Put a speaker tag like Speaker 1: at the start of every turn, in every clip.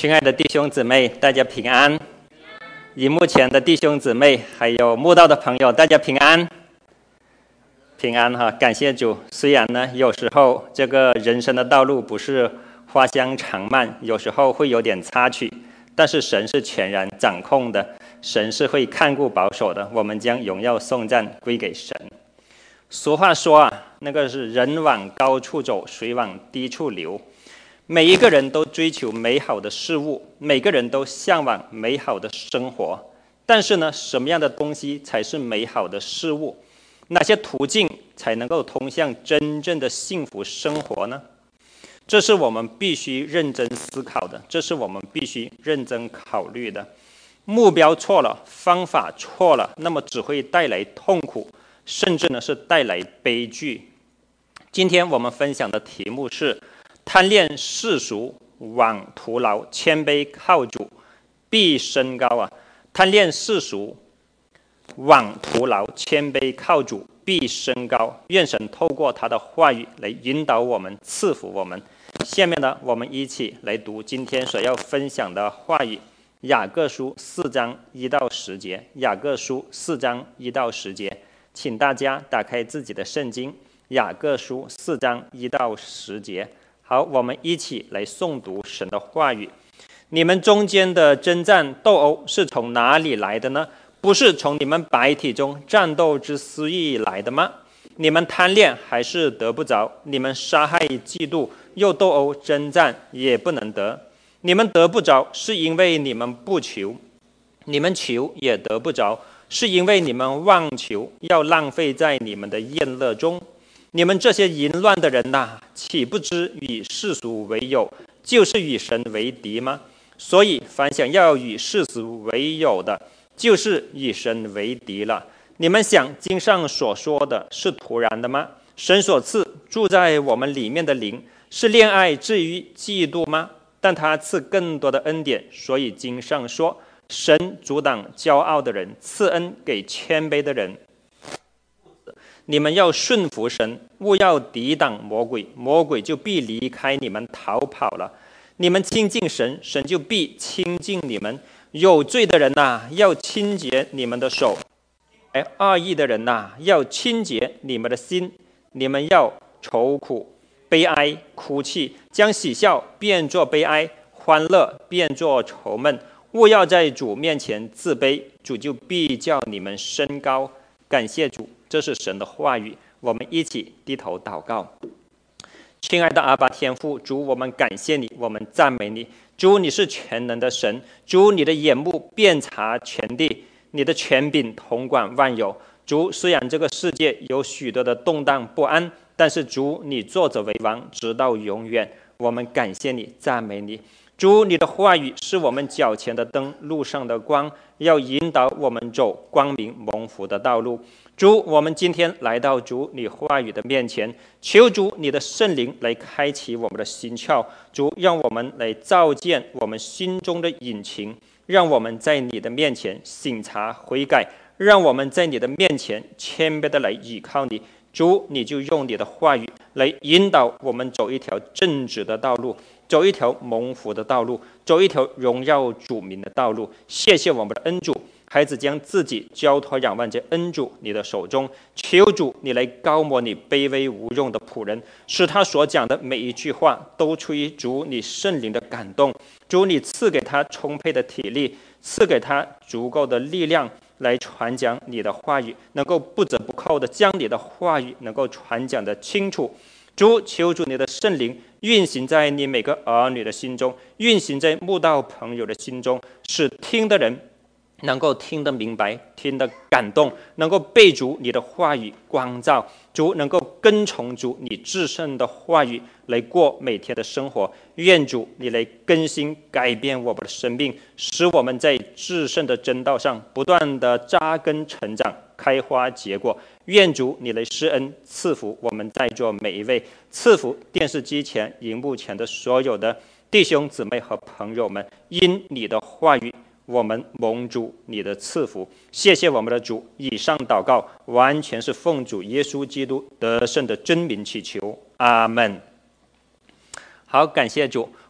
Speaker 1: 亲爱的弟兄姊妹，大家平安。荧幕前的弟兄姊妹，还有慕道的朋友，大家平安。平安哈，感谢主。虽然呢，有时候这个人生的道路不是花香长漫，有时候会有点插曲，但是神是全然掌控的，神是会看顾保守的。我们将荣耀颂赞归给神。俗话说啊，那个是人往高处走，水往低处流。每一个人都追求美好的事物，每个人都向往美好的生活。但是呢，什么样的东西才是美好的事物？哪些途径才能够通向真正的幸福生活呢？这是我们必须认真思考的，这是我们必须认真考虑的。目标错了，方法错了，那么只会带来痛苦，甚至呢是带来悲剧。今天我们分享的题目是贪恋世俗，枉徒劳；谦卑靠主，必升高啊！贪恋世俗，枉徒劳；谦卑靠主，必升高。愿神透过他的话语来引导我们，赐福我们。下面呢，我们一起来读今天所要分享的话语：雅各书4章1到10节。雅各书4章1到10节，请大家打开自己的圣经。雅各书4章1到10节。好，我们一起来诵读神的话语。你们中间的征战斗殴是从哪里来的呢？不是从你们百体中战斗之私欲来的吗？你们贪恋还是得不着？你们杀害嫉妒，又斗殴征战，也不能得。你们得不着，是因为你们不求；你们求也得不着，是因为你们妄求，要浪费在你们的宴乐中。你们这些淫乱的人呐，岂不知与世俗为友，就是与神为敌吗？所以凡想要与世俗为友的，就是与神为敌了。你们想经上所说的是突然的吗？神所赐住在我们里面的灵，是恋爱至于嫉妒吗？但他赐更多的恩典，所以经上说，神阻挡骄傲的人，赐恩给谦卑的人。你们要顺服神，勿要抵挡魔鬼，魔鬼就必离开你们逃跑了。你们亲近神，神就必亲近你们。有罪的人呐，要清洁你们的手；恶意的人呐，要清洁你们的心。你们要愁苦、悲哀、哭泣，将喜笑变作悲哀，欢乐变作愁闷。勿要在主面前自卑，主就必叫你们升高。感谢主。这是神的话语，我们一起低头祷告。亲爱的阿爸天父，主，我们感谢你，我们赞美你。主，你是全能的神，主，你的眼目遍察全地，你的权柄统管万有。主，虽然这个世界有许多的动荡不安，但是主，你坐着为王，直到永远。我们感谢你，赞美你。主，你的话语是我们脚前的灯，路上的光，要引导我们走光明蒙福的道路。主，我们今天来到主你话语的面前，求主你的圣灵来开启我们的心窍。主，让我们来照见我们心中的隐情，让我们在你的面前省察悔改，让我们在你的面前谦卑的来倚靠你。主，你就用你的话语来引导我们走一条正直的道路，走一条蒙福的道路，走一条荣耀主名的道路。谢谢我们的恩主，孩子将自己交托仰望在恩主你的手中，求主你来高摩你卑微无用的仆人，使他所讲的每一句话都出于主你圣灵的感动。主，你赐给他充沛的体力，赐给他足够的力量来传讲你的话语，能够不折不扣的将你的话语能够传讲的清楚。主，求主你的圣灵运行在你每个儿女的心中，运行在慕道朋友的心中，使听的人能够听得明白，听得感动，能够被主你的话语光照。主，能够跟从主你至圣的话语来过每天的生活。愿主你来更新改变我们的生命，使我们在至圣的真道上不断的扎根成长，开花结果。愿主你来施恩赐福我们在座每一位，赐福电视机前荧幕前的所有的弟兄姊妹和朋友们。因你的话语我们蒙主你的赐福。谢谢我们的主。以上祷告完全是奉主耶稣基督得胜的真名祈求，阿们。好，感谢主。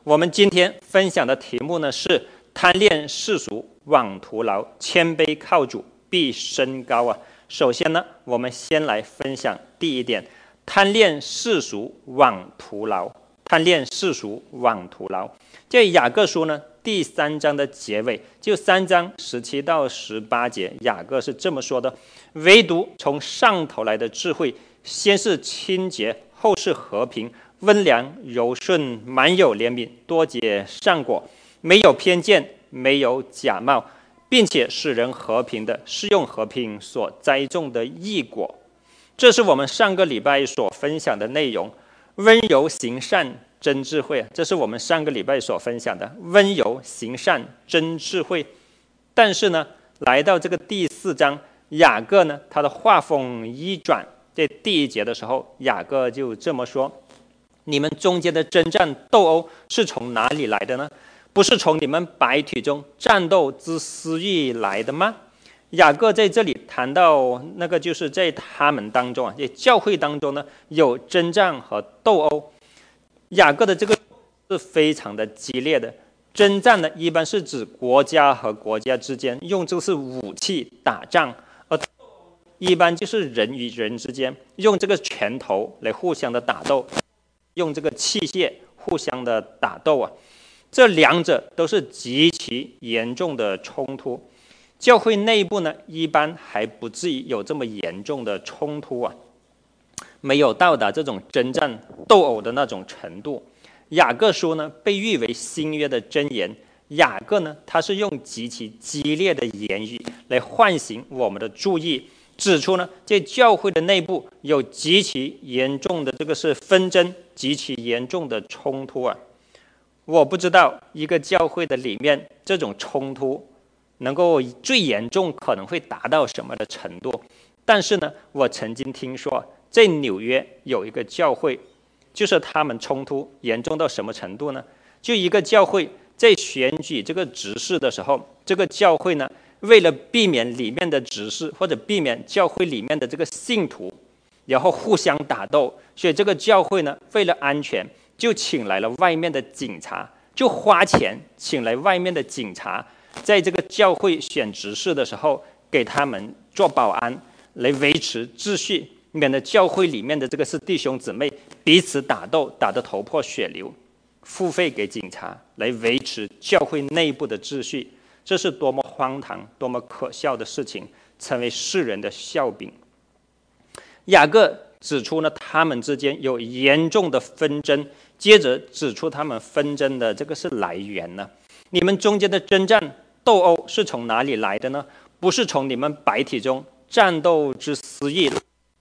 Speaker 1: 我们今天分享的题目呢是贪恋世俗枉徒劳，谦卑靠主必升高啊。首先呢，我们先来分享第一点，贪恋世俗枉徒劳。贪恋世俗枉徒劳。这雅各书呢第3章的结尾，就3章17到18节，雅各是这么说的：唯独从上头来的智慧，先是清洁，后是和平，温良柔顺，满有怜悯，多结善果，没有偏见，没有假冒，并且使人和平的，是用和平所栽种的义果。这是我们上个礼拜所分享的内容。温柔行善真智慧，这是我们上个礼拜所分享的温柔行善真智慧。但是呢，来到这个第4章，雅各呢他的话锋一转，在第1节的时候，雅各就这么说：你们中间的征战斗殴是从哪里来的呢？不是从你们百体中战斗之私欲来的吗？雅各在这里谈到那个就是在他们当中在教会当中呢有征战和斗殴。雅各的这个是非常的激烈的。征战呢一般是指国家和国家之间用这是武器打仗，而一般就是人与人之间用这个拳头来互相的打斗，用这个器械互相的打斗啊。这两者都是极其严重的冲突。教会内部呢，一般还不至于有这么严重的冲突啊，没有到达这种征战斗殴的那种程度。雅各书呢，被誉为新约的箴言。雅各呢，他是用极其激烈的言语来唤醒我们的注意，指出呢，在教会的内部有极其严重的这个是纷争，极其严重的冲突啊。我不知道一个教会的里面这种冲突能够最严重可能会达到什么的程度，但是呢，我曾经听说在纽约有一个教会，就是他们冲突严重到什么程度呢？就一个教会在选举这个执事的时候，这个教会呢，为了避免里面的执事或者避免教会里面的这个信徒然后互相打斗，所以这个教会呢，为了安全就请来了外面的警察，就花钱请来外面的警察，在这个教会选执事的时候给他们做保安，来维持秩序，免得教会里面的这个是弟兄姊妹彼此打斗，打得头破血流，付费给警察来维持教会内部的秩序。这是多么荒唐多么可笑的事情，成为世人的笑柄。雅各指出呢，他们之间有严重的纷争，接着指出他们纷争的这个是来源呢。你们中间的征战斗殴是从哪里来的呢？不是从你们百体中战斗之私欲。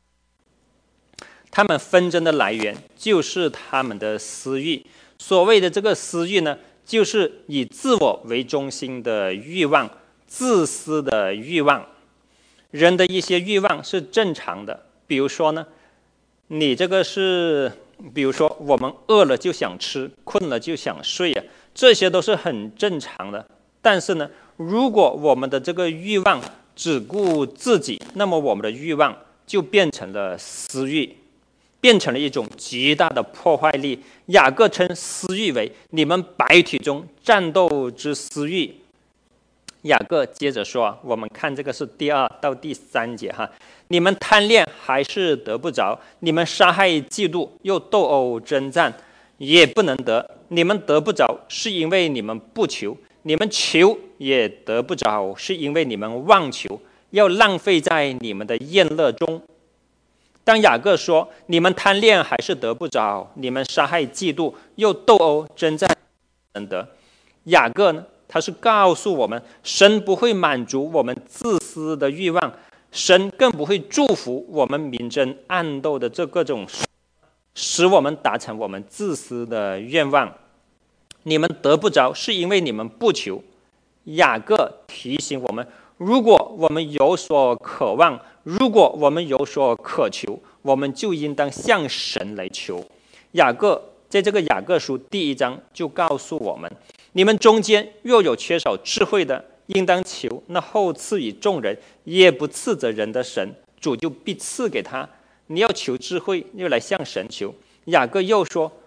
Speaker 1: 他们纷争的来源就是他们的私欲。所谓的这个私欲呢，就是以自我为中心的欲望，自私的欲望。人的一些欲望是正常的，比如说呢，你这个是，比如说我们饿了就想吃，困了就想睡啊，这些都是很正常的。但是呢，如果我们的这个欲望只顾自己，那么我们的欲望就变成了私欲，变成了一种极大的破坏力。雅各称私欲为你们百体中战斗之私欲。雅各接着说，我们看这个是第2到第3节哈，你们贪恋还是得不着，你们杀害嫉妒又斗殴征战，也不能得。你们得不着，是因为你们不求；你们求也得不着，是因为你们妄求，要浪费在你们的宴乐中。当雅各说你们贪恋还是得不着，你们杀害嫉妒又斗殴征战能得，雅各呢，他是告诉我们，神不会满足我们自私的欲望，神更不会祝福我们明争暗斗的这各种使我们达成我们自私的愿望。你们得不着，是因为你们不求。雅各提醒我们，如果我们有所渴望，如果我们有所渴求，我们就应当向神来求。雅各在这个雅各书第1章就告诉我们，你们中间若有缺少智慧的，应当求，那后赐予众人，也不斥责人的神，主就必赐给他。你要求智慧，又来向神求。雅各又说，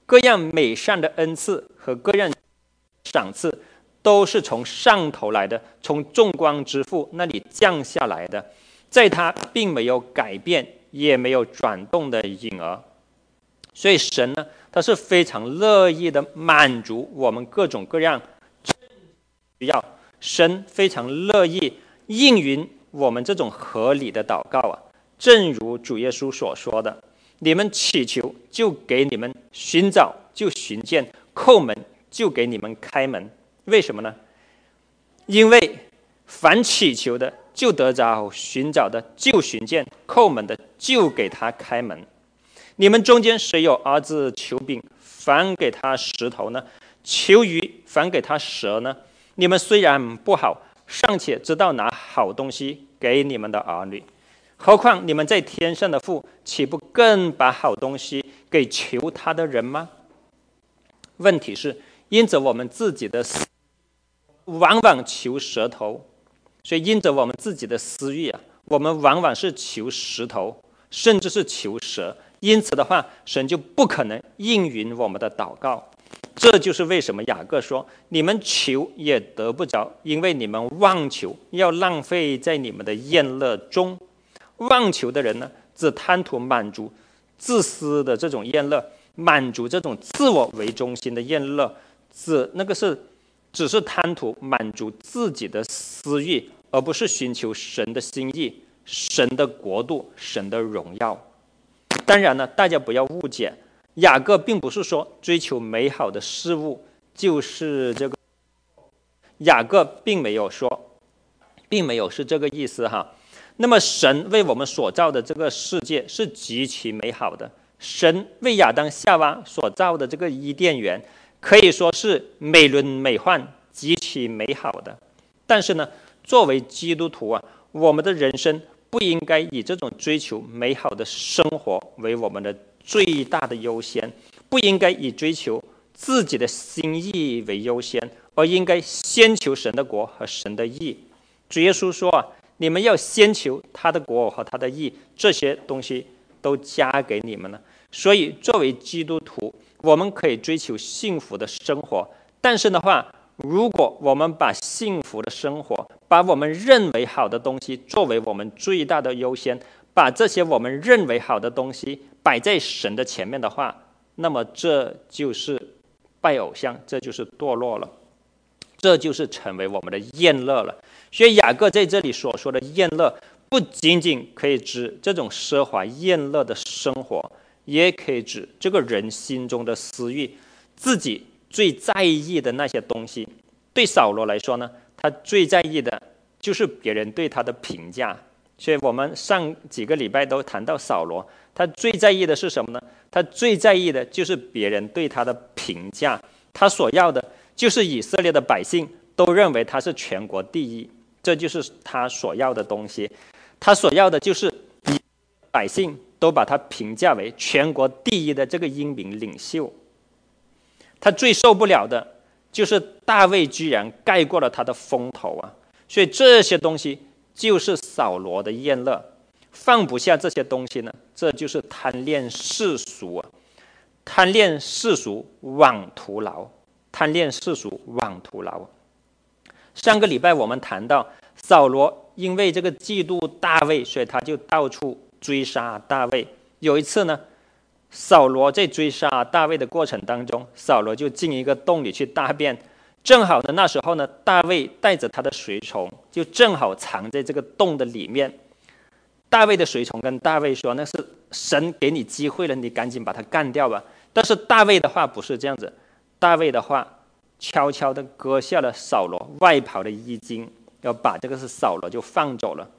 Speaker 1: 各样美善的恩赐和各样赏赐都是从上头来的，从众光之父那里降下来的，在他并没有改变，也没有转动的影儿。所以神呢，他是非常乐意的满足我们各种各样需要，神非常乐意应允我们这种合理的祷告啊。正如主耶稣所说的，你们祈求就给你们，寻找就寻见，叩门就给你们开门。为什么呢？因为凡祈求的就得着，寻找的就寻见，叩门的就给他开门。你们中间谁有儿子求饼，反给他石头呢？求鱼，反给他蛇呢？你们虽然不好，尚且知道拿好东西给你们的儿女，何况你们在天上的父，岂不更把好东西给求他的人吗？问题是，因着我们自己的往往求舌头，所以因着我们自己的私欲啊，我们往往是求石头，甚至是求蛇。因此的话，神就不可能应允我们的祷告。这就是为什么雅各说，你们求也得不着，因为你们妄求，要浪费在你们的宴乐中。妄求的人呢，只贪图满足自私的这种宴乐，满足这种自我为中心的宴乐，只是贪图满足自己的私欲，而不是寻求神的心意、神的国度、神的荣耀。当然呢，大家不要误解，雅各并不是说追求美好的事物就是这个，雅各并没有是这个意思哈。那么神为我们所造的这个世界是极其美好的，神为亚当夏娃所造的这个伊甸园可以说是美轮美奂、极其美好的。但是呢，作为基督徒啊，我们的人生不应该以这种追求美好的生活为我们的最大的优先，不应该以追求自己的心意为优先，而应该先求神的国和神的义。主耶稣说啊，你们要先求他的国和他的义，这些东西都加给你们了。所以作为基督徒，我们可以追求幸福的生活，但是的话，如果我们把幸福的生活，把我们认为好的东西作为我们最大的优先，把这些我们认为好的东西摆在神的前面的话，那么这就是拜偶像，这就是堕落了，这就是成为我们的宴乐了。所以雅各在这里所说的宴乐，不仅仅可以指这种奢华宴乐的生活，也可以指这个人心中的私欲，自己最在意的那些东西。对扫罗来说呢，他最在意的就是别人对他的评价。所以我们上几个礼拜都谈到扫罗，他最在意的是什么呢？他最在意的就是别人对他的评价。他所要的就是以色列的百姓都认为他是全国第一，这就是他所要的东西。他所要的就是百姓都把他评价为全国第一的这个英明领袖。他最受不了的就是大卫居然盖过了他的风头啊！所以这些东西就是扫罗的宴乐。放不下这些东西呢，这就是贪恋世俗啊！贪恋世俗枉徒劳，贪恋世俗枉徒劳。上个礼拜我们谈到扫罗因为这个嫉妒大卫，所以他就到处追杀大卫。有一次呢，扫罗在追杀大卫的过程当中，扫罗就进一个洞里去大便，正好呢那时候呢，大卫带着他的随从就正好藏在这个洞的里面。大卫的随从跟大卫说，那是神给你机会了，你赶紧把他干掉吧。但是大卫的话不是这样子，大卫的话悄悄地割下了扫罗外袍的衣襟，要把这个扫罗就放走了。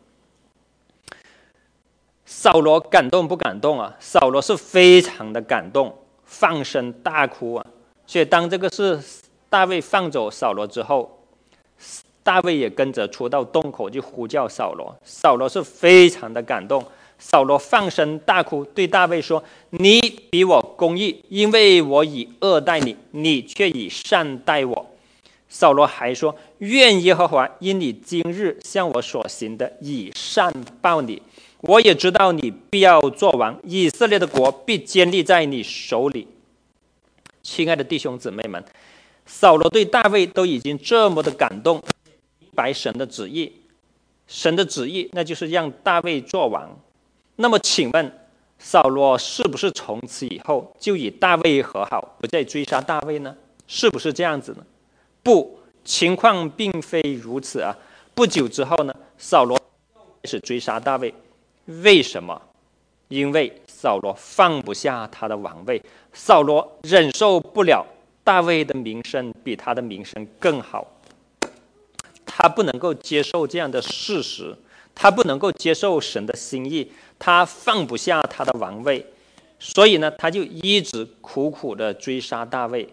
Speaker 1: 扫罗感动不感动啊？扫罗是非常的感动，放声大哭啊！所以当这个是大卫放走扫罗之后，大卫也跟着出到洞口去呼叫扫罗。扫罗是非常的感动，扫罗放声大哭，对大卫说：“你比我公义，因为我以恶待你，你却以善待我。”扫罗还说：“愿耶和华因你今日向我所行的以善报你。我也知道你必要作王，以色列的国必坚立在你手里。” 亲爱的弟兄姊妹们，扫罗对大卫都已经这么的感动，明白神的旨意，神的旨意那就是让大卫做王。那么请问扫罗是不是从此以后就与大卫和好，不再追杀大卫呢？是不是这样子呢？不，情况并非如此啊。不久之后呢，扫罗开始追杀大卫。为什么？因为扫罗放不下他的王位，扫罗忍受不了大卫的名声比他的名声更好，他不能够接受这样的事实，他不能够接受神的心意，他放不下他的王位，所以呢，他就一直苦苦的追杀大卫。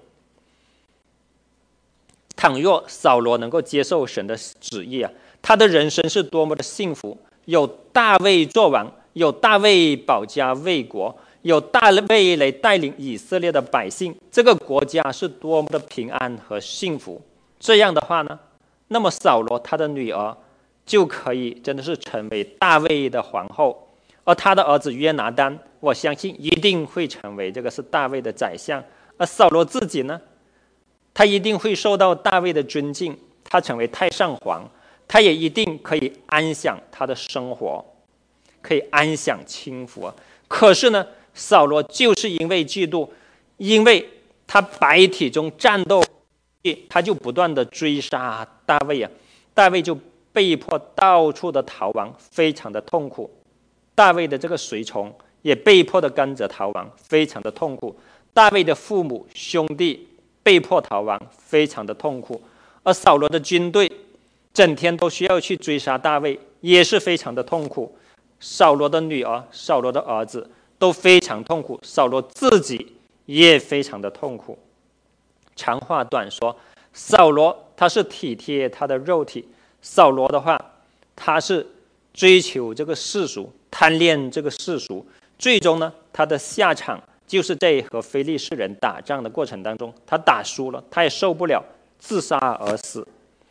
Speaker 1: 倘若扫罗能够接受神的旨意啊，他的人生是多么的幸福！有大卫做王，有大卫保家卫国，有大卫来带领以色列的百姓，这个国家是多么的平安和幸福。这样的话呢，那么扫罗他的女儿就可以真的是成为大卫的皇后，而他的儿子约拿单，我相信一定会成为这个是大卫的宰相。而扫罗自己呢，他一定会受到大卫的尊敬，他成为太上皇，他也一定可以安享他的生活，可以安享清福。可是呢，扫罗就是因为嫉妒，因为他百体中战斗，他就不断的追杀大卫啊，大卫就被迫到处的逃亡，非常的痛苦。大卫的这个随从也被迫的跟着逃亡，非常的痛苦。大卫的父母兄弟被迫逃亡，非常的痛苦。而扫罗的军队整天都需要去追杀大卫，也是非常的痛苦。扫罗的女儿、扫罗的儿子都非常痛苦，扫罗自己也非常的痛苦。长话短说，扫罗他是体贴他的肉体，扫罗的话，他是追求这个世俗，贪恋这个世俗，最终呢，他的下场就是在和非利士人打仗的过程当中，他打输了，他也受不了，自杀而死。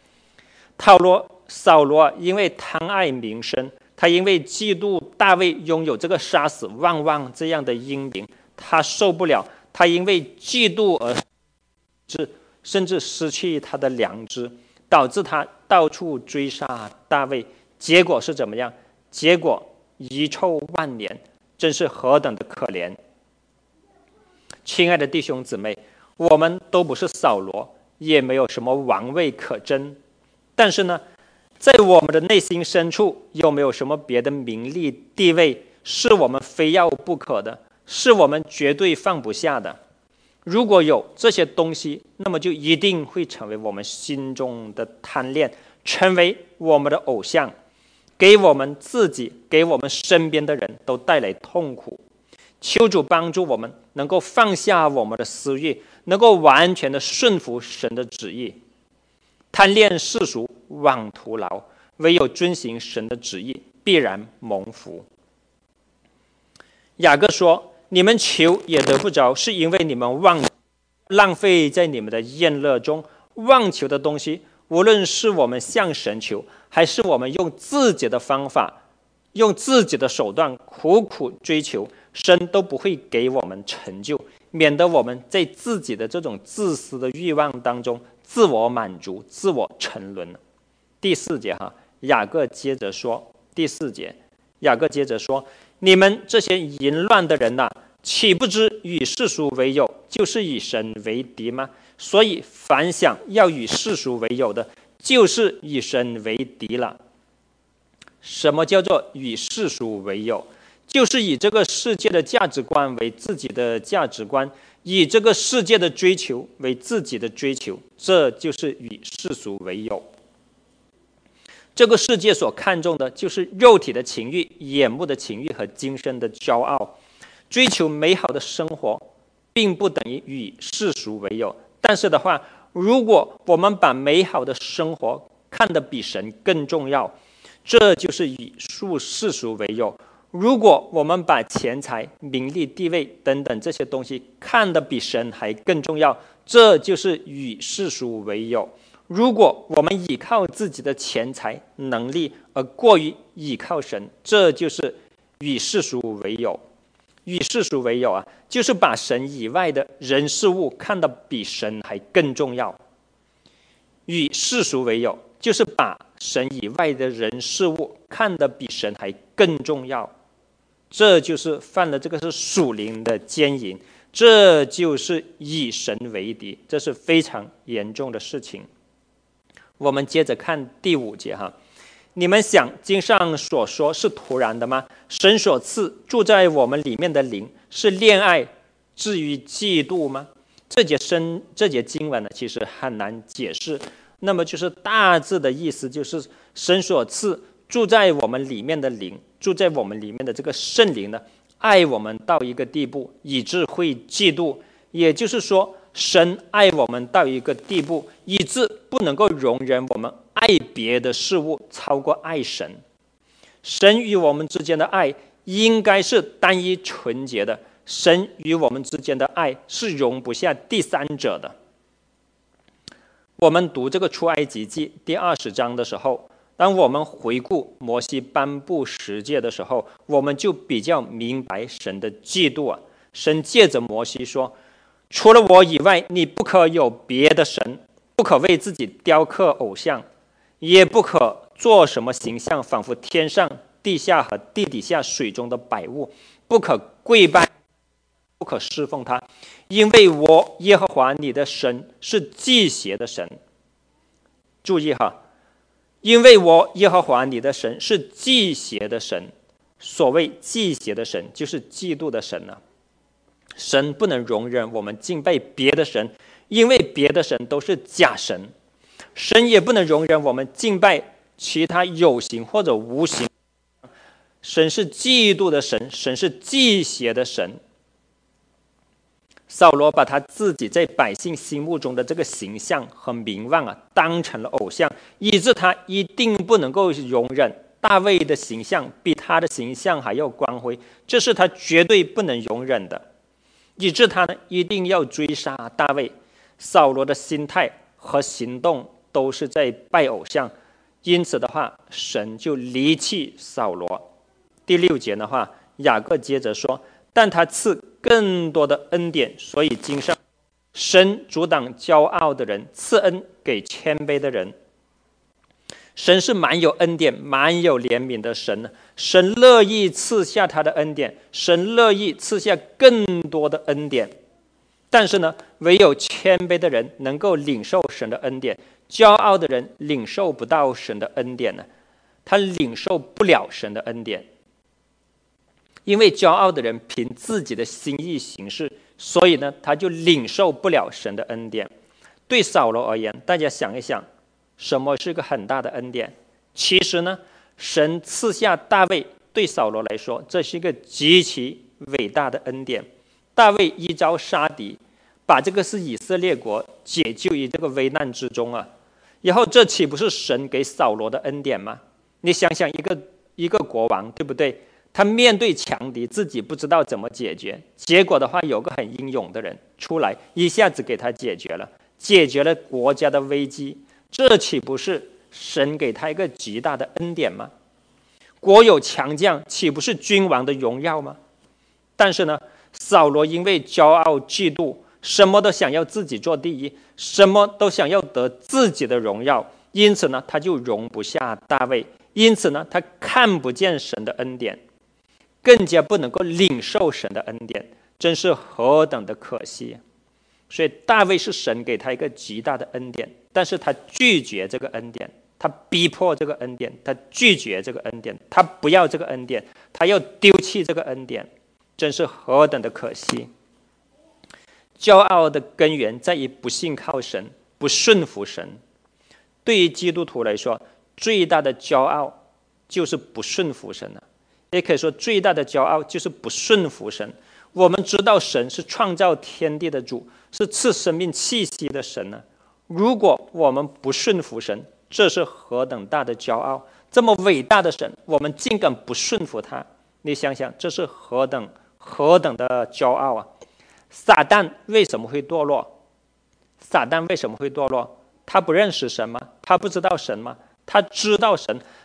Speaker 1: 扫罗因为贪爱名声，他因为嫉妒大卫拥有这个杀死旺旺这样的英名，他受不了，他因为嫉妒而甚至失去他的良知，导致他到处追杀大卫。结果是怎么样？结果遗臭万年，真是何等的可怜！亲爱的弟兄姊妹，我们都不是扫罗，也没有什么王位可争，但是呢，在我们的内心深处，有没有什么别的名利地位是我们非要不可的，是我们绝对放不下的？如果有这些东西，那么就一定会成为我们心中的贪恋，成为我们的偶像，给我们自己，给我们身边的人都带来痛苦。求主帮助我们能够放下我们的私欲，能够完全的顺服神的旨意。贪恋世俗，枉徒劳，唯有遵行神的旨意，必然蒙福。雅各说，你们求也得不着，是因为你们浪费在你们的宴乐中。妄求的东西，无论是我们向神求，还是我们用自己的方法，用自己的手段苦苦追求，神都不会给我们成就，免得我们在自己的这种自私的欲望当中自我满足，自我沉沦。第4节雅各接着说，第4节雅各接着说，你们这些淫乱的人呐，岂不知与世俗为友，就是与神为敌吗？所以凡想要与世俗为友的，就是与神为敌了。什么叫做与世俗为友？就是以这个世界的价值观为自己的价值观，以这个世界的追求为自己的追求，这就是与世俗为友。这个世界所看重的就是肉体的情欲、眼目的情欲和今生的骄傲。追求美好的生活并不等于与世俗为友，但是的话，如果我们把美好的生活看得比神更重要，这就是与世俗为友。如果我们把钱财、名利、地位等等这些东西看得比神还更重要，这就是与世俗为友。如果我们依靠自己的钱财、能力而过于依靠神，这就是与世俗为友。 与世俗为友啊，就是把神以外的人事物看得比神还更重要。与世俗为友，就是把神以外的人事物看得比神还更重要。这就是犯了这个是属灵的奸淫，这就是以神为敌，这是非常严重的事情。我们接着看第5节哈，你们想经上所说是突然的吗？神所赐住在我们里面的灵是恋爱至于嫉妒吗？这节经文呢，其实很难解释。那么就是大致的意思就是神所赐住在我们里面的灵，住在我们里面的这个圣灵呢，爱我们到一个地步，以致会嫉妒。也就是说，神爱我们到一个地步，以致不能够容忍我们爱别的事物超过爱神。神与我们之间的爱应该是单一纯洁的，神与我们之间的爱是容不下第三者的。我们读这个出埃及记第20章的时候，当我们回顾摩西颁布十诫的时候，我们就比较明白神的嫉妒啊。神借着摩西说，除了我以外，你不可有别的神，不可为自己雕刻偶像，也不可做什么形象，仿佛天上、地下和地底下水中的百物，不可跪拜，不可侍奉他，因为我耶和华你的神是忌邪的神。注意哈，因为我耶和华你的神是忌邪的神。所谓忌邪的神，就是嫉妒的神啊。神不能容忍我们敬拜别的神，因为别的神都是假神。神也不能容忍我们敬拜其他有形或者无形。神是嫉妒的神，神是忌邪的神。扫罗把他自己在百姓心目中的这个形象和名望啊，当成了偶像，以致他一定不能够容忍大卫的形象比他的形象还要光辉，这是他绝对不能容忍的，以致他呢一定要追杀大卫。扫罗的心态和行动都是在拜偶像，因此的话，神就离弃扫罗。第6节的话，雅各接着说，但他赐更多的恩典，所以经上神阻挡骄傲的人，赐恩给谦卑的人。神是蛮有恩典、蛮有怜悯的神，神乐意赐下他的恩典，神乐意赐下更多的恩典。但是呢，唯有谦卑的人能够领受神的恩典，骄傲的人领受不到神的恩典呢，他领受不了神的恩典。因为骄傲的人凭自己的心意行事，所以呢，他就领受不了神的恩典。对扫罗而言，大家想一想，什么是个很大的恩典？其实呢，神赐下大卫，对扫罗来说，这是一个极其伟大的恩典。大卫一朝杀敌，把这个是以色列国解救于这个危难之中啊。然后这岂不是神给扫罗的恩典吗？你想想，一个国王，对不对？他面对强敌，自己不知道怎么解决，结果的话，有个很英勇的人出来，一下子给他解决了国家的危机，这岂不是神给他一个极大的恩典吗？国有强将，岂不是君王的荣耀吗？但是呢，扫罗因为骄傲嫉妒，什么都想要自己做第一，什么都想要得自己的荣耀，因此呢，他就容不下大卫，因此呢，他看不见神的恩典，更加不能够领受神的恩典，真是何等的可惜。所以大卫是神给他一个极大的恩典，但是他拒绝这个恩典，他逼迫这个恩典，他拒绝这个恩典，他不要这个恩典，他要丢弃这个恩典，真是何等的可惜。骄傲的根源在于不信靠神，不顺服神。对于基督徒来说，最大的骄傲就是不顺服神了，也可以说最大的骄傲就是不顺服神。我们知道神是创造天地的主，是赐生命气息的神呢。如果我们不顺服神，这是何等大的骄傲！这么伟大的神，我们竟敢不顺服他，你想想，这是何等的骄傲啊！撒旦为什么会堕落？撒旦为什么会堕落？他不认识神吗？他不知道神吗？他知道神，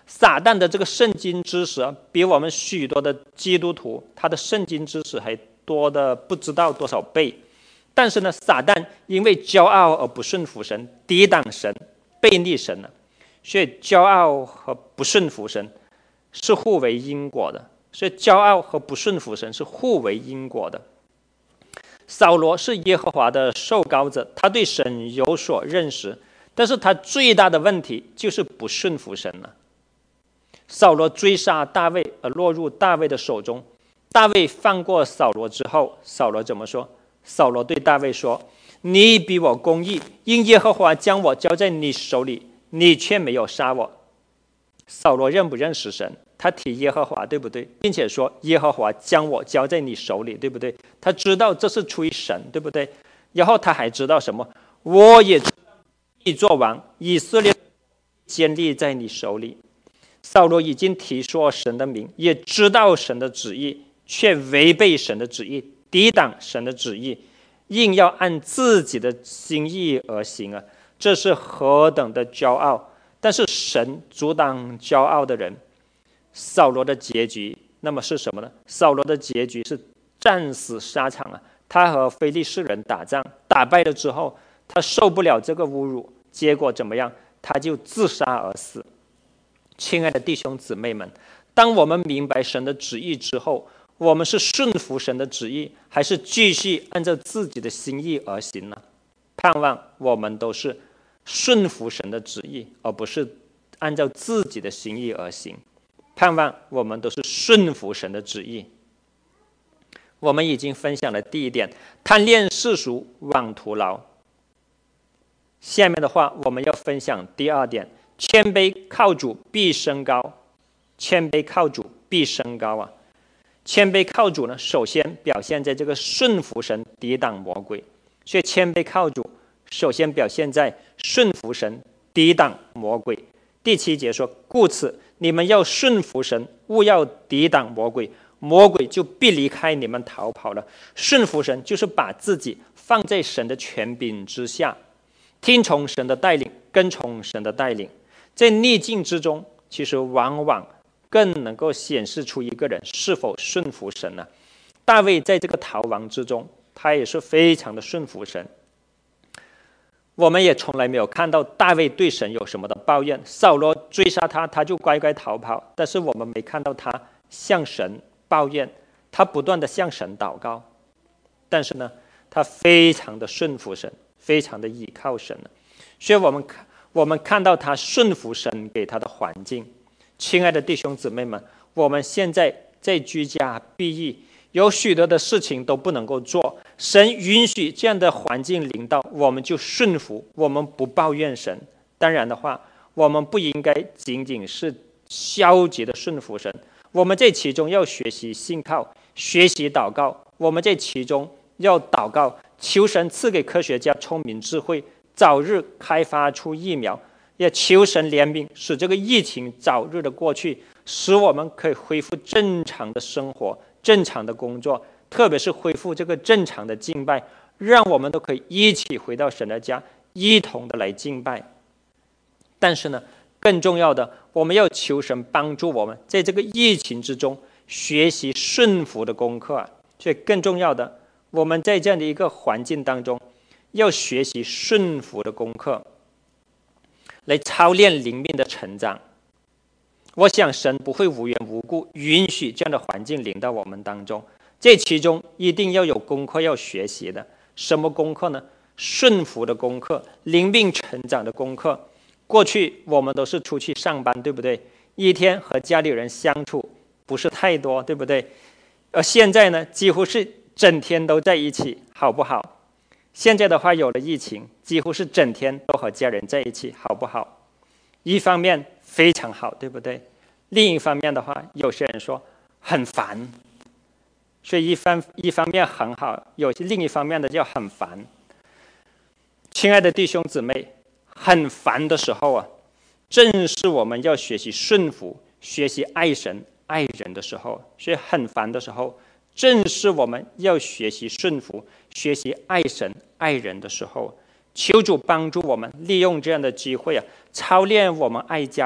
Speaker 1: 撒旦的这个圣经知识比我们许多的基督徒他的圣经知识还多的不知道多少倍。但是呢，撒旦因为骄傲而不顺服神，抵挡神，背逆神了。所以骄傲和不顺服神是互为因果的。所以骄傲和不顺服神是互为因果的。扫罗是耶和华的受膏者，他对神有所认识，但是他最大的问题就是不顺服神了。扫罗追杀大卫而落入大卫的手中，大卫放过扫罗之后，扫罗怎么说？扫罗对大卫说：你比我公义，因耶和华将我交在你手里，你却没有杀我。扫罗认不认识神？他提耶和华，对不对？并且说耶和华将我交在你手里，对不对？他知道这是出于神，对不对？然后他还知道什么？我也知道你做王，以色列坚立在你手里。扫罗已经提说神的名，也知道神的旨意，却违背神的旨意，抵挡神的旨意，硬要按自己的心意而行啊！这是何等的骄傲！但是神阻挡骄傲的人。扫罗的结局那么是什么呢？扫罗的结局是战死沙场啊！他和非利士人打仗，打败了之后，他受不了这个侮辱，结果怎么样？他就自杀而死。亲爱的弟兄姊妹们，当我们明白神的旨意之后，我们是顺服神的旨意，还是继续按照自己的心意而行呢？盼望我们都是顺服神的旨意，而不是按照自己的心意而行。盼望我们都是顺服神的旨意。我们已经分享了第一点，贪恋世俗，枉徒劳。下面的话，我们要分享第二点，谦卑靠主必升高。谦卑靠主必升高啊！谦卑靠主呢，首先表现在这个顺服神，抵挡魔鬼。所以谦卑靠主，首先表现在顺服神，抵挡魔鬼。第7节说：故此你们要顺服神，勿要抵挡魔鬼，魔鬼就必离开你们逃跑了。顺服神就是把自己放在神的权柄之下，听从神的带领，跟从神的带领。在逆境之中，其实往往更能够显示出一个人是否顺服神呢？大卫在这个逃亡之中，他也是非常的顺服神。我们也从来没有看到大卫对神有什么的抱怨。扫罗追杀他，他就乖乖逃跑，但是我们没看到他向神抱怨，他不断的向神祷告。但是呢，他非常的顺服神，非常的倚靠神。所以我们看到他顺服神给他的环境。亲爱的弟兄姊妹们，我们现在在居家避疫，有许多的事情都不能够做，神允许这样的环境临到，我们就顺服，我们不抱怨神。当然的话，我们不应该仅仅是消极的顺服神，我们在其中要学习信靠，学习祷告，我们在其中要祷告，求神赐给科学家聪明智慧，早日开发出疫苗，也求神怜悯，使这个疫情早日的过去，使我们可以恢复正常的生活，正常的工作，特别是恢复这个正常的敬拜，让我们都可以一起回到神的家，一同的来敬拜。但是呢，更重要的，我们要求神帮助我们在这个疫情之中学习顺服的功课啊。所以更重要的，我们在这样的一个环境当中，要学习顺服的功课，来操练灵命的成长。我想神不会无缘无故允许这样的环境临到我们当中，这其中一定要有功课要学习的。什么功课呢？顺服的功课，灵命成长的功课。过去我们都是出去上班，对不对？一天和家里人相处不是太多，对不对？而现在呢，几乎是整天都在一起，好不好？现在的话，有了疫情，几乎是整天都和家人在一起，好不好？一方面非常好，对不对？另一方面的话，有些人说很烦，所以一方面很好，另一方面的就很烦。亲爱的弟兄姊妹，很烦的时候啊，正是我们要学习顺服、学习爱神、爱人的时候。所以很烦的时候，正是我们要学习顺服、学习爱神、爱人的时候。求主帮助我们利用这样的机会啊，操练我们爱家人，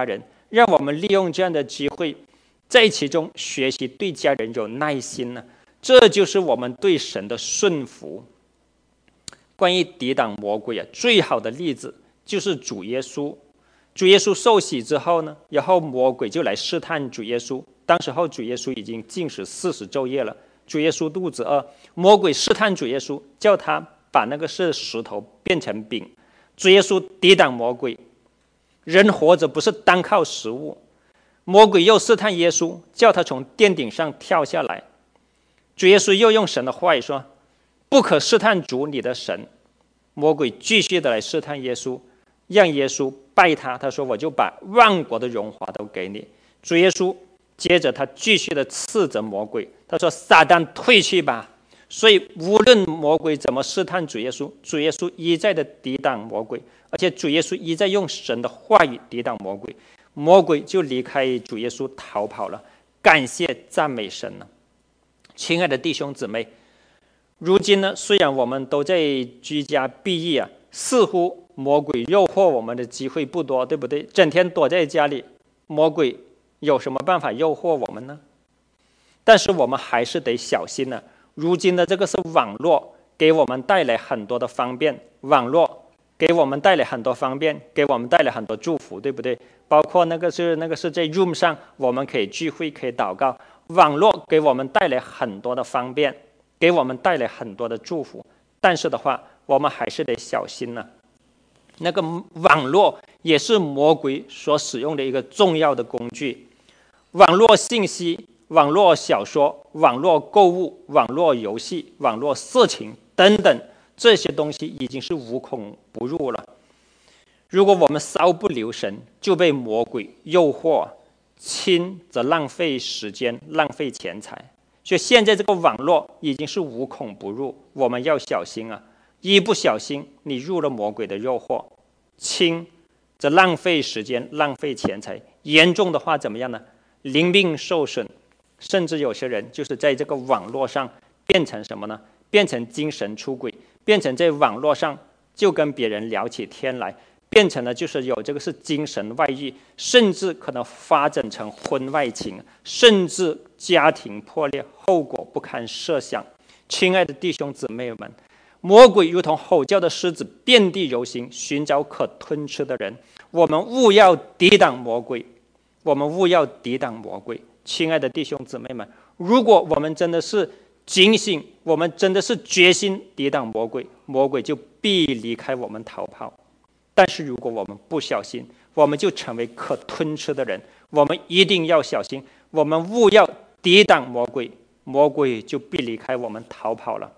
Speaker 1: 让我们利用这样的机会，在其中学习对家人有耐心呢？这就是我们对神的顺服。关于抵挡魔鬼最好的例子就是主耶稣。主耶稣受洗之后呢，然后魔鬼就来试探主耶稣。当时候主耶稣已经禁食40昼夜了，主耶稣肚子饿，魔鬼试探主耶稣，叫他把那个石头变成饼。主耶稣抵挡魔鬼，人活着不是单靠食物。魔鬼又试探耶稣，叫他从殿顶上跳下来。主耶稣又用神的话语说，不可试探主你的神。魔鬼继续的来试探耶稣，让耶稣拜他。他说，我就把万国的荣华都给你。主耶稣接着他继续的斥责魔鬼，他说，撒旦退去吧。所以无论魔鬼怎么试探主耶稣，主耶稣一再的抵挡魔鬼，而且主耶稣一再用神的话语抵挡魔鬼，魔鬼就离开主耶稣逃跑了。感谢赞美神了。亲爱的弟兄姊妹，如今呢，虽然我们都在居家避疫似乎魔鬼诱惑我们的机会不多，对不对？整天躲在家里，魔鬼有什么办法诱惑我们呢？但是我们还是得小心了。如今的这个是网络，给我们带来很多的方便，网络给我们带来很多方便，给我们带来很多祝福，对不对？包括那个是在 Zoom 上，我们可以聚会，可以祷告。网络给我们带来很多的方便，给我们带来很多的祝福，但是的话，我们还是得小心了。那个网络也是魔鬼所使用的一个重要的工具。网络信息、网络小说、网络购物、网络游戏、网络色情等等，这些东西已经是无孔不入了。如果我们稍不留神，就被魔鬼诱惑，轻则浪费时间、浪费钱财。所以现在这个网络已经是无孔不入，我们要小心啊！一不小心，你入了魔鬼的诱惑，轻则浪费时间、浪费钱财，严重的话怎么样呢？灵命受损，甚至有些人就是在这个网络上变成什么呢？变成精神出轨，变成在网络上就跟别人聊起天来，变成了就是有这个是精神外遇，甚至可能发展成婚外情，甚至家庭破裂，后果不堪设想。亲爱的弟兄姊妹们，魔鬼如同吼叫的狮子，遍地游行，寻找可吞吃的人。我们务要抵挡魔鬼，我们务要抵挡魔鬼。亲爱的弟兄姊妹们，如果我们真的是警醒，我们真的是决心抵挡魔鬼，魔鬼就必离开我们逃跑。但是如果我们不小心，我们就成为可吞吃的人。我们一定要小心，我们务要抵挡魔鬼，魔鬼就必离开我们逃跑了。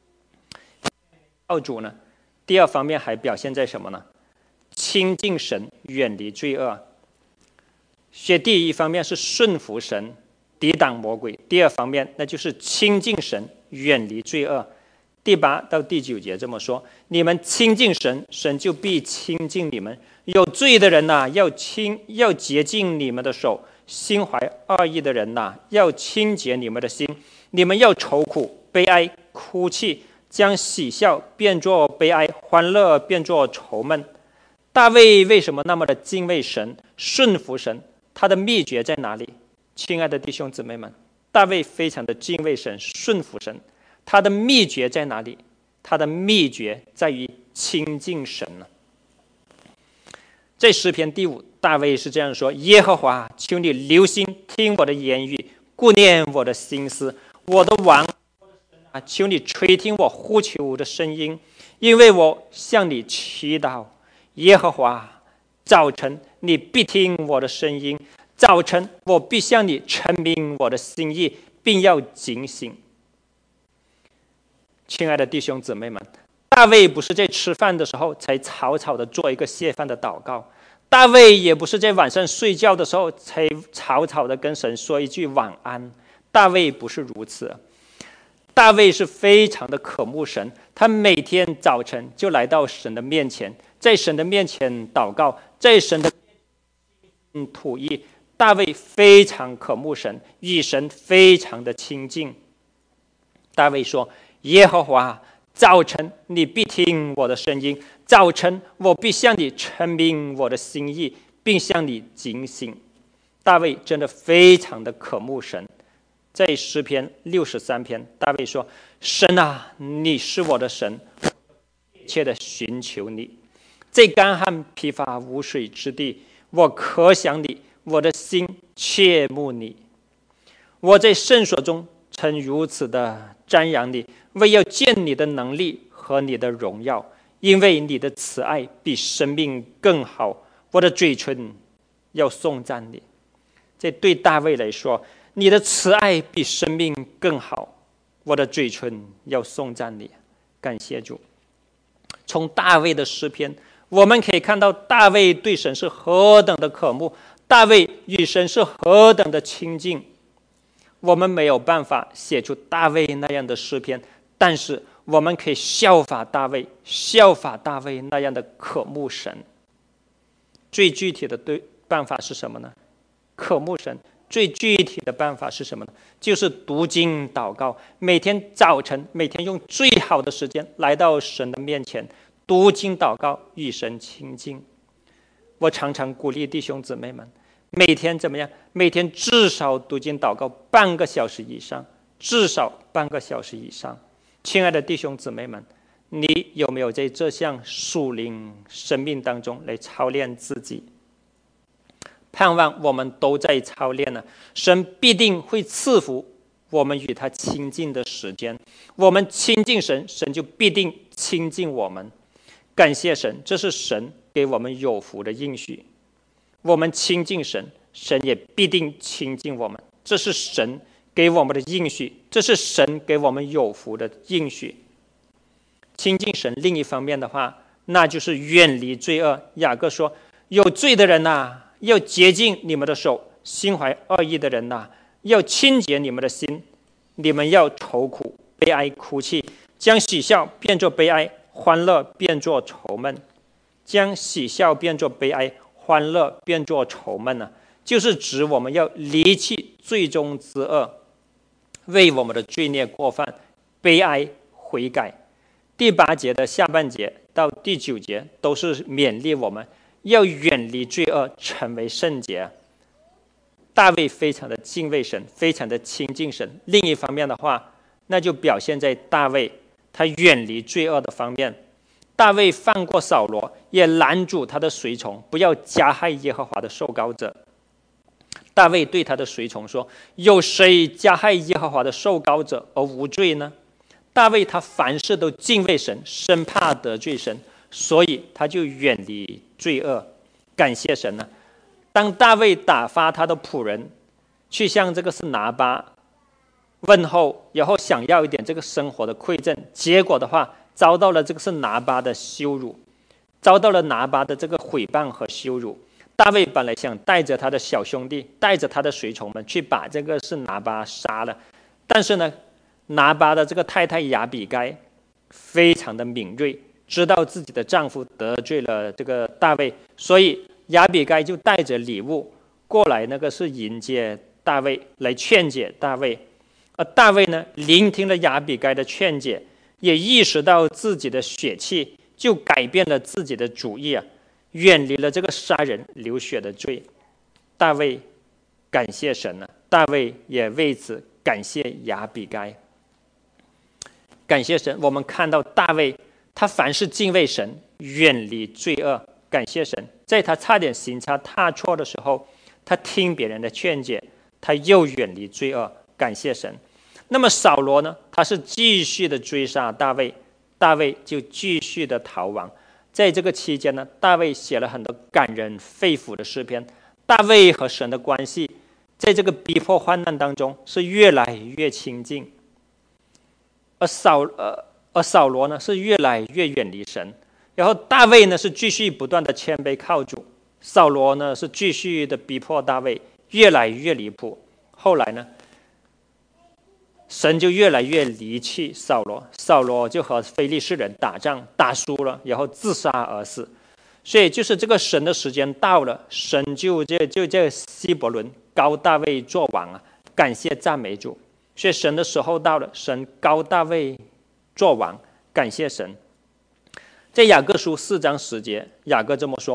Speaker 1: 靠主呢，第二方面还表现在什么呢？亲近神，远离罪恶。所以第一方面是顺服神，抵挡魔鬼；第二方面那就是亲近神，远离罪恶。第8到第9节这么说：你们亲近神，神就必亲近你们。有罪的人呐，要洁净你们的手；心怀恶意的人呐，要清洁你们的心。你们要愁苦、悲哀、哭泣，将喜笑变作悲哀，欢乐变作愁闷。大卫为什么那么的敬畏神、顺服神？他的秘诀在哪里？亲爱的弟兄姊妹们，大卫非常的敬畏神、顺服神。他的秘诀在哪里？他的秘诀在于亲近神呢。在诗篇第5，大卫是这样说：耶和华，求你留心听我的言语，顾念我的心思。我的王啊，求你垂听我呼求的声音，因为我向你祈祷。耶和华，早晨你必听我的声音，早晨我必向你陈明我的心意，并要警醒。亲爱的弟兄姊妹们，大卫不是在吃饭的时候才草草的做一个谢饭的祷告，大卫也不是在晚上睡觉的时候才草草的跟神说一句晚安。大卫不是如此，大卫是非常的渴慕神，他每天早晨就来到神的面前，在神的面前祷告，在神的吐意。大卫非常渴慕神，与神非常的亲近。大卫说：耶和华，早晨你必听我的声音，早晨我必向你陈明我的心意，并向你警醒。 大卫真的非常的渴慕神。在诗篇63篇，大卫说：神啊，你是我的神，一切的寻求你。在干旱疲乏无水之地，我渴想你，我的心切慕你。我在圣所中曾如此的瞻仰你，为要见你的能力和你的荣耀，因为你的慈爱比生命更好，我的嘴唇要颂赞你。这对大卫来说，你的慈爱比生命更好，我的嘴唇要颂赞你。感谢主。从大卫的诗篇，我们可以看到大卫对神是何等的渴慕，大卫与神是何等的亲近。我们没有办法写出大卫那样的诗篇，但是我们可以效法大卫那样的渴慕神。最具体的办法是什么呢？渴慕神最具体的办法是什么呢？就是读经祷告，每天早晨，每天用最好的时间来到神的面前，读经祷告，与神亲近。我常常鼓励弟兄姊妹们，每天怎么样？每天至少读经祷告半个小时以上，至少半个小时以上。亲爱的弟兄姊妹们，你有没有在这项属灵生命当中来操练自己？盼望我们都在操练呢，神必定会赐福我们与他亲近的时间。我们亲近神，神就必定亲近我们。感谢神，这是神给我们有福的应许。我们亲近神，神也必定亲近我们，这是神给我们的应许，这是神给我们有福的应许。亲近神，另一方面的话，那就是远离罪恶。雅各说：有罪的人呐，要洁净你们的手；心怀恶意的人呐，要清洁你们的心。你们要愁苦、悲哀、哭泣，将喜笑变作悲哀，欢乐变作愁闷。将喜笑变作悲哀，欢乐变作愁闷呢，就是指我们要离弃罪中之恶，为我们的罪孽过犯悲哀悔改。第8节的下半节到第9节都是勉励我们要远离罪恶，成为圣洁。大卫非常的敬畏神，非常的亲近神。另一方面的话，那就表现在大卫他远离罪恶的方面。大卫放过扫罗，也拦阻他的随从不要加害耶和华的受膏者。大卫对他的随从说：有谁加害耶和华的受膏者而无罪呢？大卫他凡事都敬畏神，生怕得罪神，所以他就远离罪恶。感谢神呢。当大卫打发他的仆人去向这个是拿巴问候，然后想要一点这个生活的馈赠，结果的话遭到了这个是拿巴的羞辱，遭到了拿巴的这个毁谤和羞辱。大卫本来想带着他的小兄弟，带着他的随从们去把这个是拿巴杀了，但是呢，拿巴的这个太太亚比该非常的敏锐，知道自己的丈夫得罪了这个大卫，所以亚比该就带着礼物过来，那个是迎接大卫，来劝解大卫。而大卫呢，聆听了亚比该的劝解，也意识到自己的血气，就改变了自己的主意啊，远离了这个杀人流血的罪。大卫感谢神了，大卫也为此感谢亚比该。感谢神，我们看到大卫他凡是敬畏神，远离罪恶。感谢神，在他差点行差踏错的时候，他听别人的劝解，他又远离罪恶。感谢神。那么扫罗呢，他是继续的追杀大卫，大卫就继续的逃亡。在这个期间呢，大卫写了很多感人肺腑的诗篇。大卫和神的关系在这个逼迫患难当中是越来越亲近，而扫罗呢是越来越远离神。然后大卫呢是继续不断的谦卑靠主，扫罗呢是继续的逼迫大卫，越来越离谱。后来呢，神就越来越离弃扫罗，扫罗就和非利士人打仗，打输了，然后自杀而死。所以就是这个神的时间到了，神就在希伯伦膏大卫做王啊！感谢赞美主。所以神的时候到了，神膏大卫做王，感谢神。在雅各书4章10节，雅各这么说：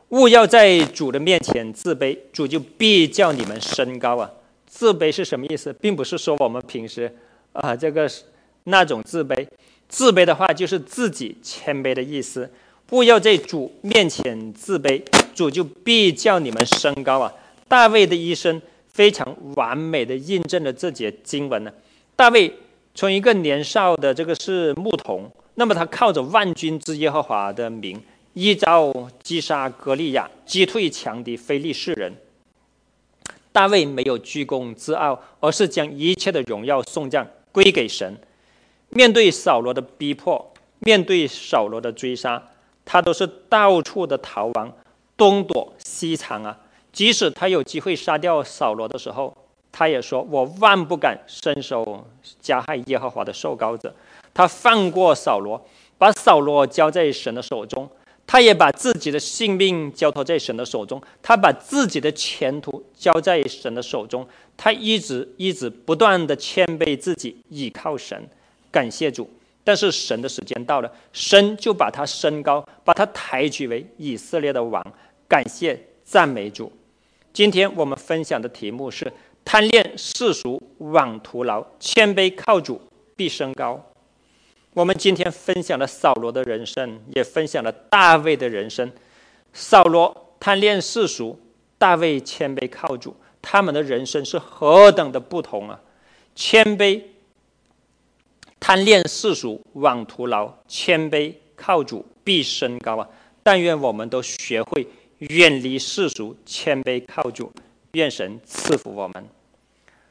Speaker 1: 勿要在主的面前自卑，主就必叫你们升高啊。自卑是什么意思？并不是说我们平时这个那种自卑，自卑的话就是自己谦卑的意思。勿要在主面前自卑，主就必叫你们升高啊。大卫的一生非常完美的印证了这节经文呢。大卫从一个年少的这个是牧童，那么他靠着万军之耶和华的名，一朝击杀歌利亚，击退强敌非利士人。大卫没有居功自傲，而是将一切的荣耀颂赞归给神。面对扫罗的逼迫，面对扫罗的追杀，他都是到处的逃亡，东躲西藏啊。即使他有机会杀掉扫罗的时候，他也说：“我万不敢伸手加害耶和华的受膏者。”他放过扫罗，把扫罗交在神的手中。他也把自己的性命交托在神的手中，他把自己的前途交在神的手中。他一直不断的谦卑自己，倚靠神，感谢主。但是神的时间到了，神就把他升高，把他抬举为以色列的王。感谢赞美主。今天我们分享的题目是贪恋世俗枉徒劳，谦卑靠主必升高。我们今天分享了扫罗的人生，也分享了大卫的人生。扫罗贪恋世俗，大卫谦卑靠主，他们的人生是何等的不同啊！谦卑贪恋世俗枉徒劳，谦卑靠主必升高啊！但愿我们都学会远离世俗，谦卑靠主。愿神赐福我们。